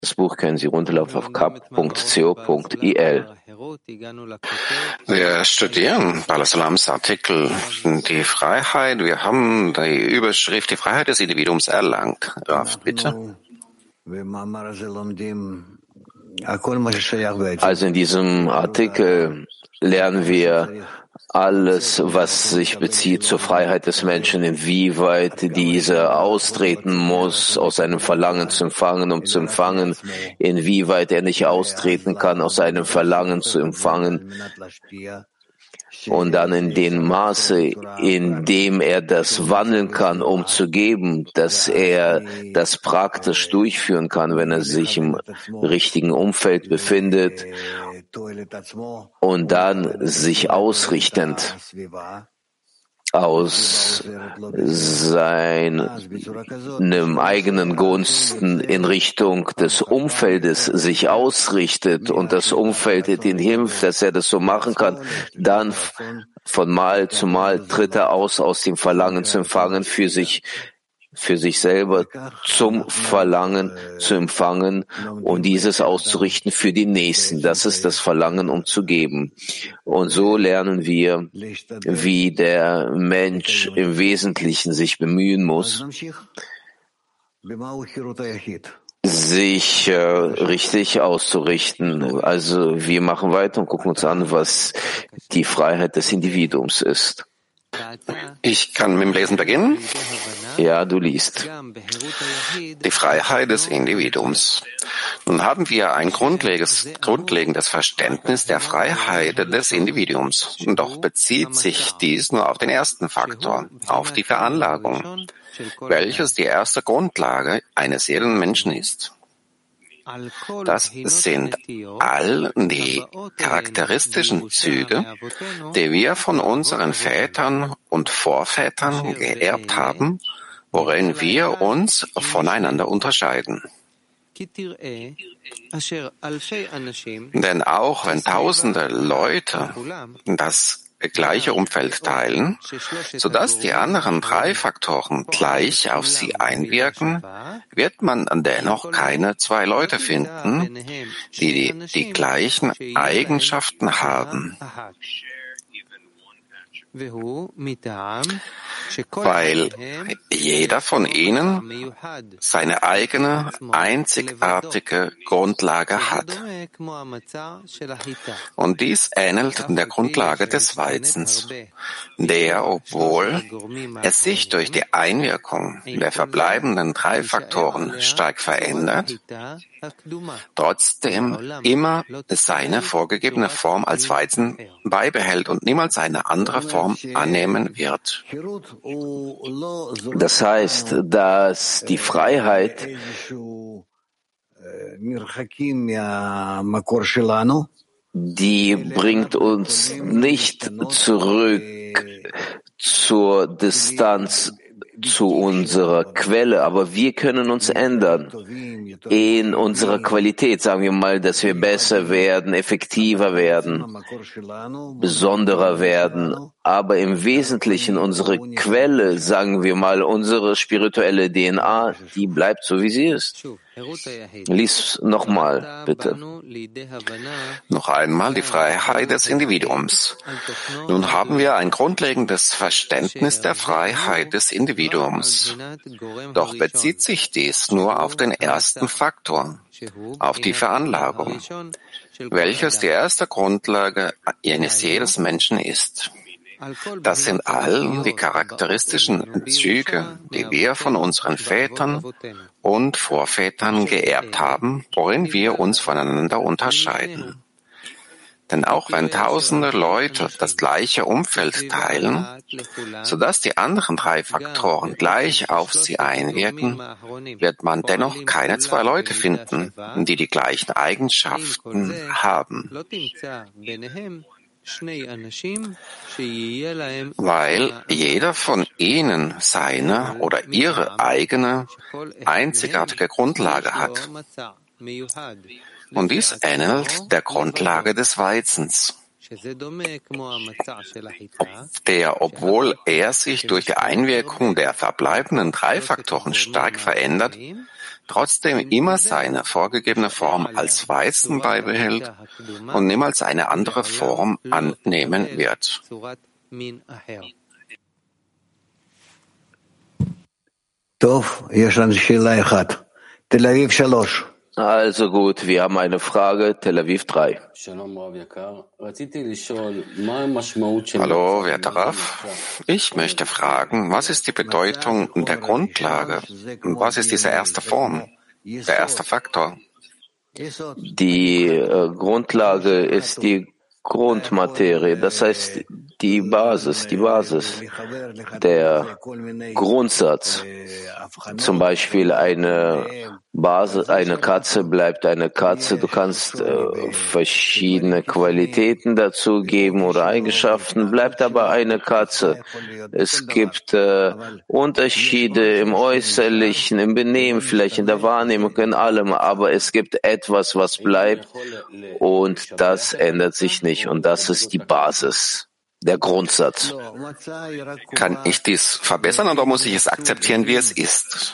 Das Buch können Sie runterladen auf kap.co.il. Wir studieren Balasalams Artikel Die Freiheit. Wir haben die Überschrift Die Freiheit des Individuums erlangt. Rav, bitte. Also in diesem Artikel lernen wir alles, was sich bezieht zur Freiheit des Menschen, inwieweit dieser austreten muss, aus seinem Verlangen zu empfangen, um zu empfangen, inwieweit er nicht austreten kann, aus seinem Verlangen zu empfangen, und dann in dem Maße, in dem er das wandeln kann, um zu geben, dass er das praktisch durchführen kann, wenn er sich im richtigen Umfeld befindet, und dann sich ausrichtend aus seinem eigenen Gunsten in Richtung des Umfeldes sich ausrichtet und das Umfeld ihm hilft, dass er das so machen kann, dann von Mal zu Mal tritt er aus dem Verlangen zu empfangen, für sich selber zum Verlangen zu empfangen und dieses auszurichten für den Nächsten. Das ist das Verlangen, um zu geben. Und so lernen wir, wie der Mensch im Wesentlichen sich bemühen muss, sich richtig auszurichten. Also wir machen weiter und gucken uns an, was die Freiheit des Individuums ist. Ich kann mit dem Lesen beginnen. Ja, du liest. Die Freiheit des Individuums. Nun haben wir ein grundlegendes Verständnis der Freiheit des Individuums. Doch bezieht sich dies nur auf den ersten Faktor, auf die Veranlagung, welches die erste Grundlage eines jeden Menschen ist. Das sind all die charakteristischen Züge, die wir von unseren Vätern und Vorvätern geerbt haben, worin wir uns voneinander unterscheiden. Denn auch wenn tausende Leute das gleiche Umfeld teilen, sodass die anderen drei Faktoren gleich auf sie einwirken, wird man dennoch keine zwei Leute finden, die die gleichen Eigenschaften haben. Weil jeder von ihnen seine eigene, einzigartige Grundlage hat. Und dies ähnelt der Grundlage des Weizens, der, obwohl es sich durch die Einwirkung der verbleibenden drei Faktoren stark verändert, trotzdem immer seine vorgegebene Form als Weizen beibehält und niemals eine andere Form annehmen wird. Das heißt, dass die Freiheit die bringt uns nicht zurück zur Distanz zu unserer Quelle, aber wir können uns ändern in unserer Qualität, sagen wir mal, dass wir besser werden, effektiver werden, besonderer werden, aber im Wesentlichen unsere Quelle, sagen wir mal, unsere spirituelle DNA, die bleibt so, wie sie ist. Lies nochmal, bitte. Noch einmal die Freiheit des Individuums. Nun haben wir ein grundlegendes Verständnis der Freiheit des Individuums. Doch bezieht sich dies nur auf den ersten Faktor, auf die Veranlagung, welches die erste Grundlage eines jedes Menschen ist. Das sind all die charakteristischen Züge, die wir von unseren Vätern und Vorvätern geerbt haben, worin wir uns voneinander unterscheiden. Denn auch wenn tausende Leute das gleiche Umfeld teilen, sodass die anderen drei Faktoren gleich auf sie einwirken, wird man dennoch keine zwei Leute finden, die die gleichen Eigenschaften haben. Weil jeder von ihnen seine oder ihre eigene, einzigartige Grundlage hat. Und dies ähnelt der Grundlage des Weizens, der, obwohl er sich durch die Einwirkung der verbleibenden drei Faktoren stark verändert, trotzdem immer seine vorgegebene Form als Weißen beibehält und niemals eine andere Form annehmen wird. Also gut, wir haben eine Frage, Tel Aviv 3. Hallo, werter Rav. Ich möchte fragen, was ist die Bedeutung der Grundlage? Was ist diese erste Form, der erste Faktor? Die Grundlage ist die Grundmaterie, das heißt die Basis, der Grundsatz. Zum Beispiel eine Katze bleibt eine Katze. Du kannst verschiedene Qualitäten dazu geben oder Eigenschaften, bleibt aber eine Katze. Es gibt Unterschiede im Äußerlichen, im Benehmen, vielleicht in der Wahrnehmung, in allem, aber es gibt etwas, was bleibt und das ändert sich nicht und das ist die Basis. Der Grundsatz. Kann ich dies verbessern oder muss ich es akzeptieren, wie es ist?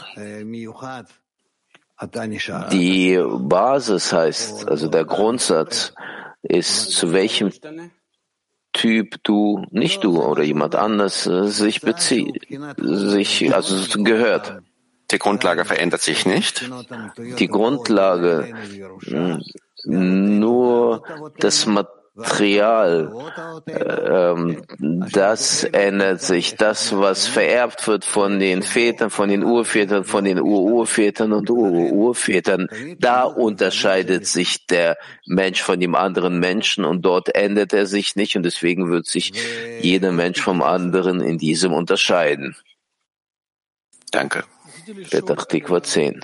Die Basis heißt, also der Grundsatz ist, zu welchem Typ nicht du oder jemand anders sich bezieht, gehört. Die Grundlage verändert sich nicht? Die Grundlage, nur das Material, das ändert sich. Das, was vererbt wird von den Vätern, von den Urvätern, von den Ururvätern und Ururvätern, da unterscheidet sich der Mensch von dem anderen Menschen und dort ändert er sich nicht und deswegen wird sich jeder Mensch vom anderen in diesem unterscheiden. Danke. Petach Tikva 10.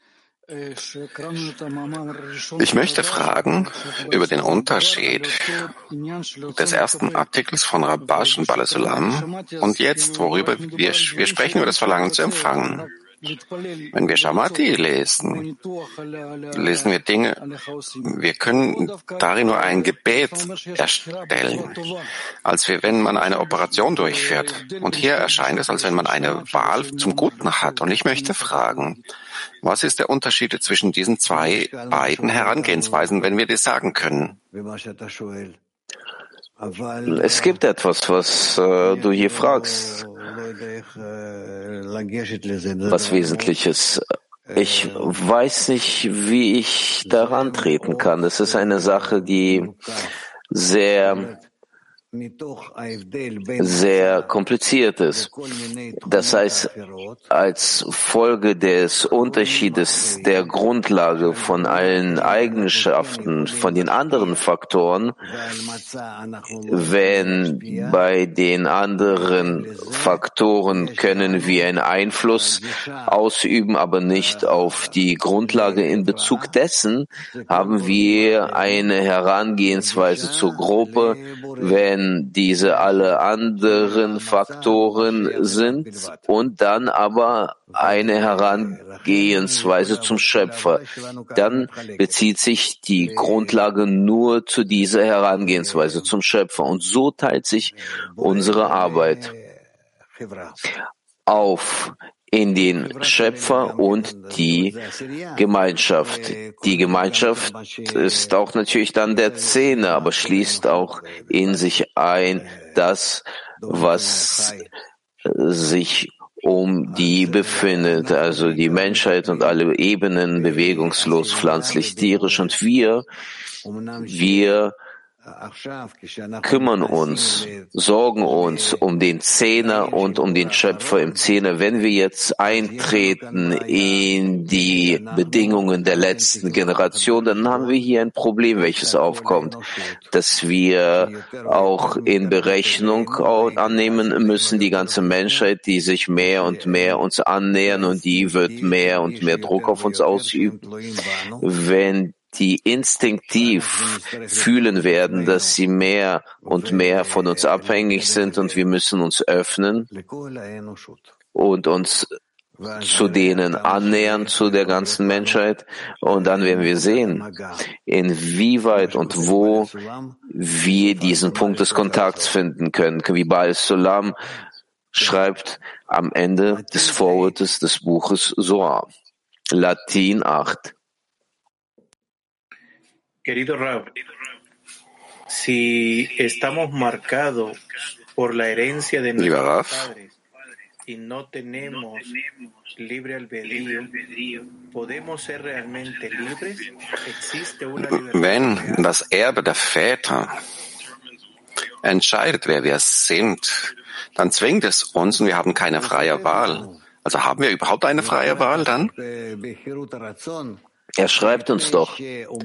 Ich möchte fragen über den Unterschied des ersten Artikels von Rabash und Balesulam und jetzt, worüber wir sprechen, über das Verlangen zu empfangen. Wenn wir Shamati lesen wir Dinge, wir können darin nur ein Gebet erstellen, als wenn man eine Operation durchführt. Und hier erscheint es, als wenn man eine Wahl zum Guten hat. Und ich möchte fragen, was ist der Unterschied zwischen diesen beiden Herangehensweisen, wenn wir das sagen können? Es gibt etwas, was du hier fragst, was Wesentliches. Ich weiß nicht, wie ich daran treten kann. Das ist eine Sache, die sehr kompliziert ist. Das heißt, als Folge des Unterschiedes der Grundlage von allen Eigenschaften, von den anderen Faktoren, wenn bei den anderen Faktoren können wir einen Einfluss ausüben, aber nicht auf die Grundlage. In Bezug dessen haben wir eine Herangehensweise zur Gruppe, wenn diese alle anderen Faktoren sind und dann aber eine Herangehensweise zum Schöpfer. Dann bezieht sich die Grundlage nur zu dieser Herangehensweise zum Schöpfer. Und so teilt sich unsere Arbeit auf in den Schöpfer und die Gemeinschaft. Die Gemeinschaft ist auch natürlich dann der Zehner, aber schließt auch in sich ein das, was sich um die befindet, also die Menschheit und alle Ebenen, bewegungslos, pflanzlich, tierisch. Und wir kümmern uns, sorgen uns um den Zehner und um den Schöpfer im Zehner. Wenn wir jetzt eintreten in die Bedingungen der letzten Generation, dann haben wir hier ein Problem, welches aufkommt, dass wir auch in Berechnung annehmen müssen, die ganze Menschheit, die sich mehr und mehr uns annähern und die wird mehr und mehr Druck auf uns ausüben. Wenn die instinktiv fühlen werden, dass sie mehr und mehr von uns abhängig sind und wir müssen uns öffnen und uns zu denen annähern, zu der ganzen Menschheit. Und dann werden wir sehen, inwieweit und wo wir diesen Punkt des Kontakts finden können. Wie Baal Sulam schreibt am Ende des Vorwortes des Buches Zohar. Latin 8. Querido Rav, si estamos marcados por la herencia de nuestros padres y no tenemos libre albedrío, ¿podemos ser realmente libres? ¿Existe una libertad? Wenn das Erbe der Väter entscheidet, wer wir sind, dann zwingt es uns und wir haben keine freie Wahl. Also haben wir überhaupt eine freie Wahl dann? Er schreibt uns doch,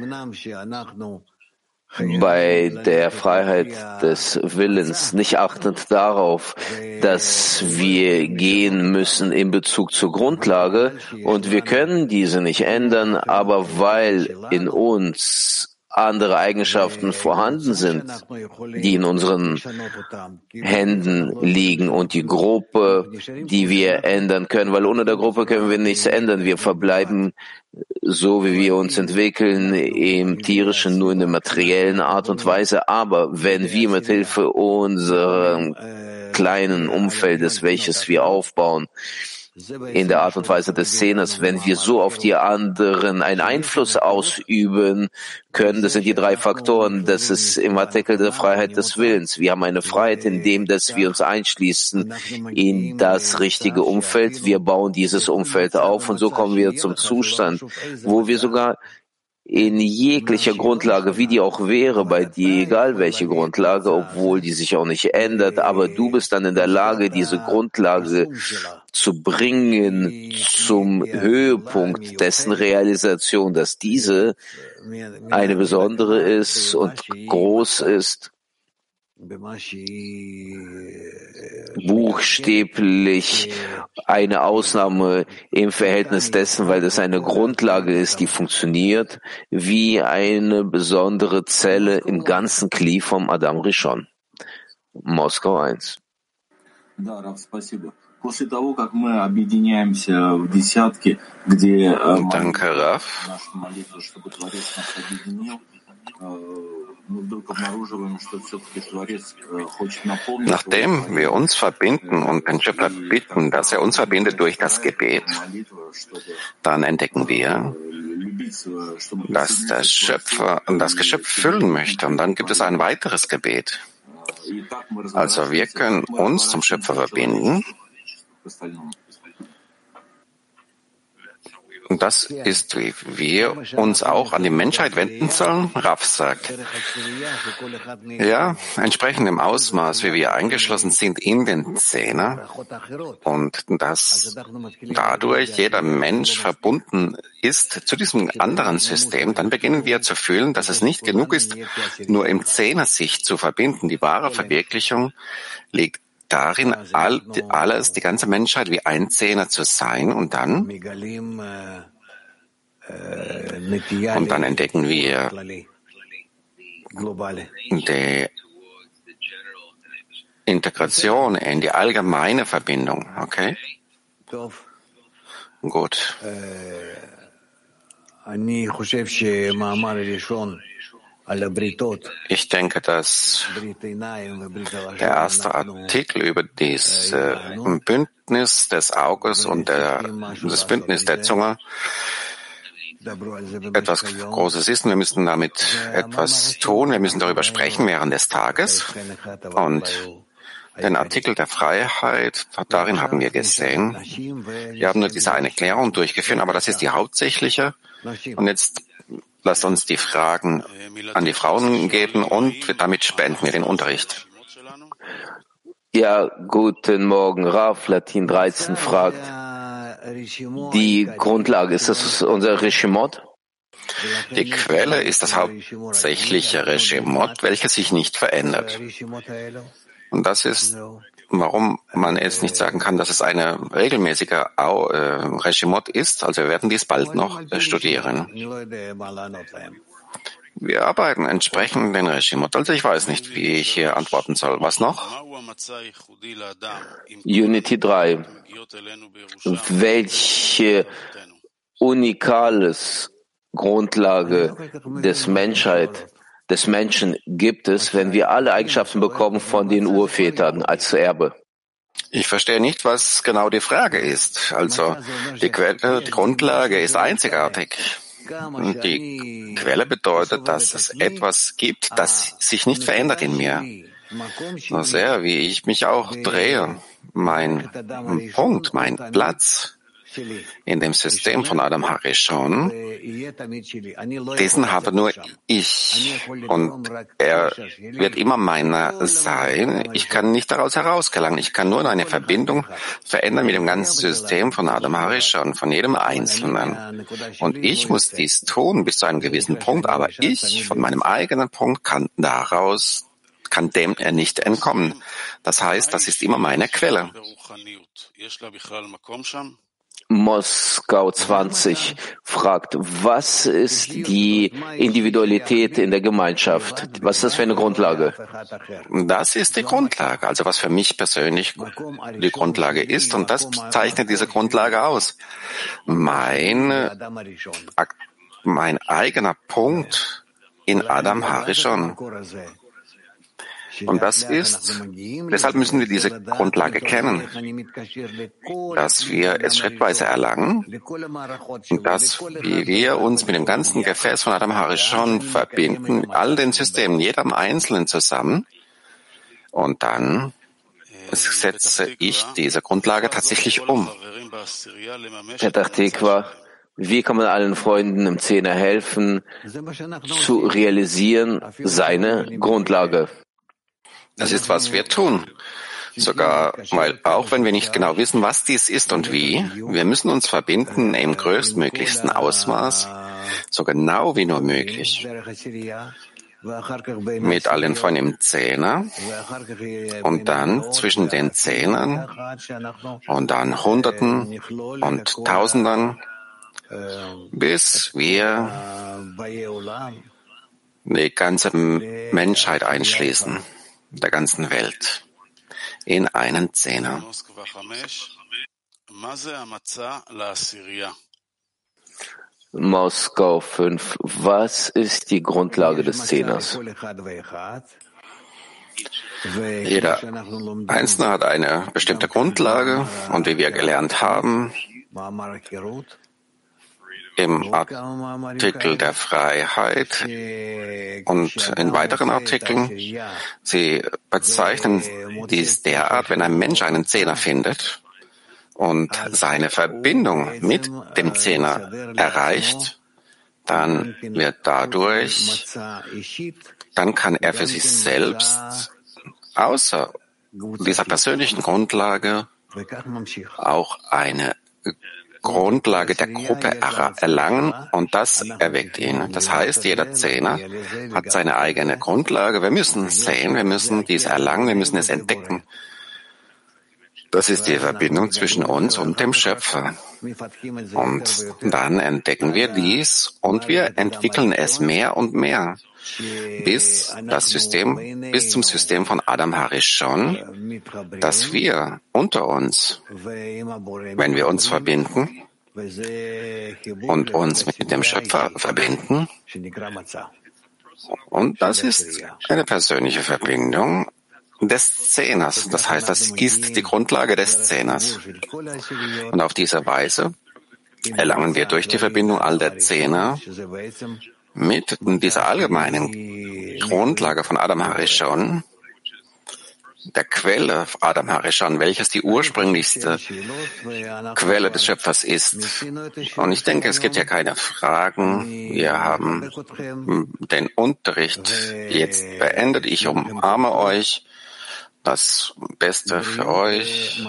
bei der Freiheit des Willens, nicht achtend darauf, dass wir gehen müssen in Bezug zur Grundlage und wir können diese nicht ändern, aber weil in uns andere Eigenschaften vorhanden sind, die in unseren Händen liegen und die Gruppe, die wir ändern können, weil ohne der Gruppe können wir nichts ändern. Wir verbleiben so, wie wir uns entwickeln, im tierischen, nur in der materiellen Art und Weise. Aber wenn wir mit Hilfe unseres kleinen Umfeldes, welches wir aufbauen, in der Art und Weise des Szeners, wenn wir so auf die anderen einen Einfluss ausüben können, das sind die drei Faktoren, das ist im Artikel der Freiheit des Willens. Wir haben eine Freiheit in dem, dass wir uns einschließen in das richtige Umfeld. Wir bauen dieses Umfeld auf und so kommen wir zum Zustand, wo wir sogar in jeglicher Grundlage, wie die auch wäre, bei dir, egal welche Grundlage, obwohl die sich auch nicht ändert, aber du bist dann in der Lage, diese Grundlage zu bringen zum Höhepunkt dessen Realisation, dass diese eine besondere ist und groß ist, buchstäblich eine Ausnahme im Verhältnis dessen, weil das eine Grundlage ist, die funktioniert, wie eine besondere Zelle im ganzen Kli vom Adam Rishon. Moskau 1. Danke, Rav. Nachdem wir uns verbinden und den Schöpfer bitten, dass er uns verbindet durch das Gebet, dann entdecken wir, dass der Schöpfer das Geschöpf füllen möchte. Und dann gibt es ein weiteres Gebet. Also wir können uns zum Schöpfer verbinden. Und das ist, wie wir uns auch an die Menschheit wenden sollen, Rav sagt. Ja, entsprechend dem Ausmaß, wie wir eingeschlossen sind in den Zehner und dass dadurch jeder Mensch verbunden ist zu diesem anderen System, dann beginnen wir zu fühlen, dass es nicht genug ist, nur im Zehner sich zu verbinden. Die wahre Verwirklichung liegt darin, die ganze Menschheit wie ein Zehner zu sein und dann entdecken wir die Integration in die allgemeine Verbindung. Okay? Gut. Ich denke, dass der erste Artikel über dieses Bündnis des Auges und das Bündnis der Zunge etwas Großes ist und wir müssen damit etwas tun. Wir müssen darüber sprechen während des Tages. Und den Artikel der Freiheit, darin haben wir gesehen, wir haben nur diese eine Klärung durchgeführt, aber das ist die hauptsächliche. Und jetzt lasst uns die Fragen an die Frauen geben und damit spenden wir den Unterricht. Ja, guten Morgen. Rav, Latin 13 fragt, die Grundlage, ist das unser Reshimot? Die Quelle ist das hauptsächliche Reshimot, welches sich nicht verändert. Und das ist, warum man jetzt nicht sagen kann, dass es eine regelmäßige Reshimot ist. Also wir werden dies bald noch studieren. Wir arbeiten entsprechend den Regime. Also ich weiß nicht, wie ich hier antworten soll. Was noch? Unity 3. Welche unikales Grundlage des Menschen gibt es, wenn wir alle Eigenschaften bekommen von den Urvätern als Erbe? Ich verstehe nicht, was genau die Frage ist. Also die Quelle, die Grundlage ist einzigartig. Die Quelle bedeutet, dass es etwas gibt, das sich nicht verändert in mir. So sehr, wie ich mich auch drehe, mein Punkt, mein Platz in dem System von Adam Harishon, diesen habe nur ich und er wird immer meiner sein. Ich kann nicht daraus herausgelangen. Ich kann nur eine Verbindung verändern mit dem ganzen System von Adam Harishon, von jedem Einzelnen. Und ich muss dies tun bis zu einem gewissen Punkt, aber ich von meinem eigenen Punkt kann dem er nicht entkommen. Das heißt, das ist immer meine Quelle. Moskau 20 fragt, was ist die Individualität in der Gemeinschaft? Was ist das für eine Grundlage? Das ist die Grundlage, also was für mich persönlich die Grundlage ist, und das zeichnet diese Grundlage aus. Mein eigener Punkt in Adam Harishon. Und das ist, deshalb müssen wir diese Grundlage kennen, dass wir es schrittweise erlangen und dass wir uns mit dem ganzen Gefäß von Adam Harishon verbinden, mit all den Systemen, jedem Einzelnen zusammen. Und dann setze ich diese Grundlage tatsächlich um. Petach Tikva, wie kann man allen Freunden im Zehner helfen, zu realisieren seine Grundlage? Das ist, was wir tun. Sogar, weil auch wenn wir nicht genau wissen, was dies ist und wie, wir müssen uns verbinden im größtmöglichsten Ausmaß, so genau wie nur möglich, mit allen von dem Zehner und dann zwischen den Zehnern und dann Hunderten und Tausendern, bis wir die ganze Menschheit einschließen, der ganzen Welt, in einen Zehner. Moskau 5. Was ist die Grundlage des Zehners? Jeder Einzelne hat eine bestimmte Grundlage und wie wir gelernt haben, im Artikel der Freiheit und in weiteren Artikeln, sie bezeichnen dies derart, wenn ein Mensch einen Zehner findet und seine Verbindung mit dem Zehner erreicht, dann kann er für sich selbst außer dieser persönlichen Grundlage auch eine Grundlage der Gruppe erlangen und das erweckt ihn. Das heißt, jeder Zehner hat seine eigene Grundlage. Wir müssen sehen, wir müssen dies erlangen, wir müssen es entdecken. Das ist die Verbindung zwischen uns und dem Schöpfer. Und dann entdecken wir dies und wir entwickeln es mehr und mehr, bis zum System von Adam Harishon, dass wir unter uns, wenn wir uns verbinden und uns mit dem Schöpfer verbinden, und das ist eine persönliche Verbindung des Zehners. Das heißt, das ist die Grundlage des Zehners. Und auf diese Weise erlangen wir durch die Verbindung all der Zehner mit dieser allgemeinen Grundlage von Adam Harishon, der Quelle Adam Harishon, welches die ursprünglichste Quelle des Schöpfers ist. Und ich denke, es gibt ja keine Fragen. Wir haben den Unterricht jetzt beendet. Ich umarme euch. Das Beste für euch.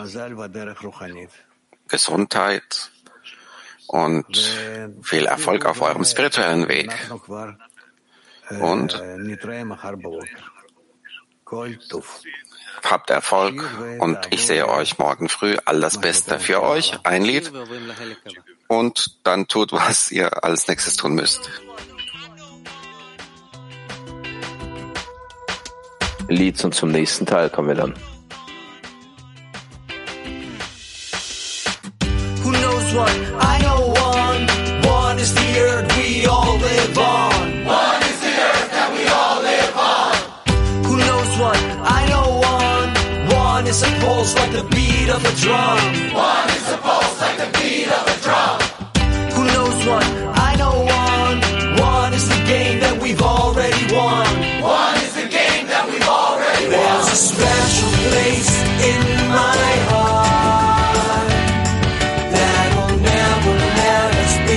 Gesundheit und viel Erfolg auf eurem spirituellen Weg. Und habt Erfolg und ich sehe euch morgen früh. All das Beste für euch. Ein Lied und dann tut, was ihr als nächstes tun müsst. Lieds und zum nächsten Teil kommen wir dann. Who knows what? I know one is the earth we all live on. One is the earth that we all live on. Who knows what? I know one is a pulse like the beat of a drum. One is a pulse like the beat of a drum. Who knows what? I know one is the game that we've already won. One is the game that we've already won. There's a special place in my heart that'll never let us be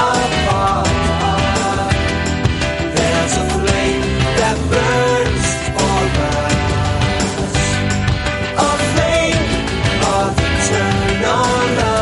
apart. There's a flame that burns for us, a flame of eternal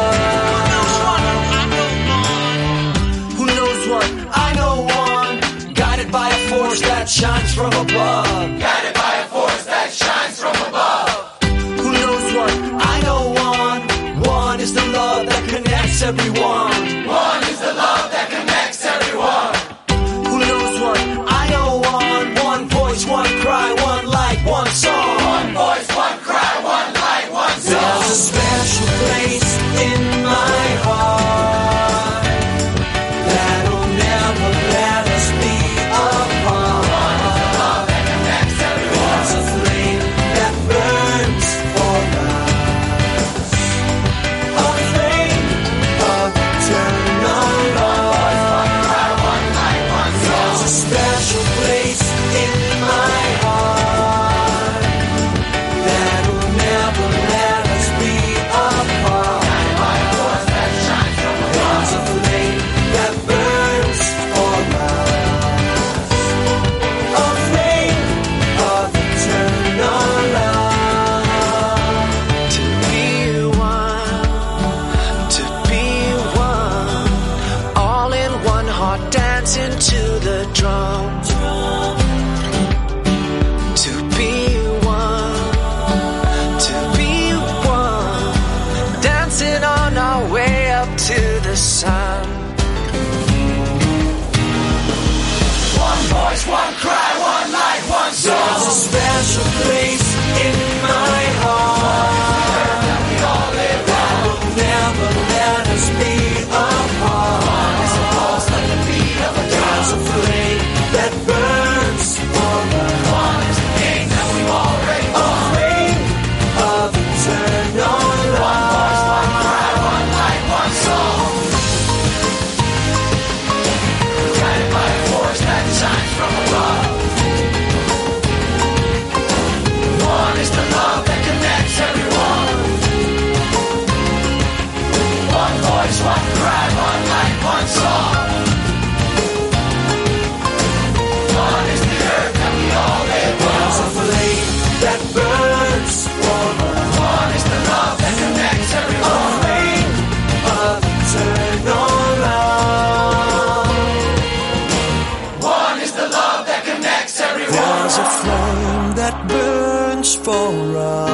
love. Who knows what? I know one, guided by a force that shines from above. Guided by a force that shines from above. Who knows what? I know one is the love that connects everyone. One is the love that connects everyone. Who knows what? I know one voice, one cry, one light, one song. One voice, one cry, one light, one song. There's a special place in my heart that'll never let us be apart. One is the love that connects everyone. There's a flame that burns for us, a flame of eternal love. There's a special place in my heart that'll never let us be apart. There's a flame that burns for us, a flame of eternal love. To be one, all in one heart dancing to the drum. To be one, dancing on our way up to the sun. One voice, one cry, one light, one song. There's a special place in my heart that will never let us be apart. There's a flame that burns for us. One is the game that we've already won. A flame of eternal love. One voice, one cry, one light, one song. Guided by a force that shines from above. One is the love that connects everyone. One voice, one cry, one light, one song. One is the earth that we all live on. There's a flame that burns for us. One is the love that connects everyone. A flame of eternal love. One is the love that connects everyone. There's a flame that burns for us.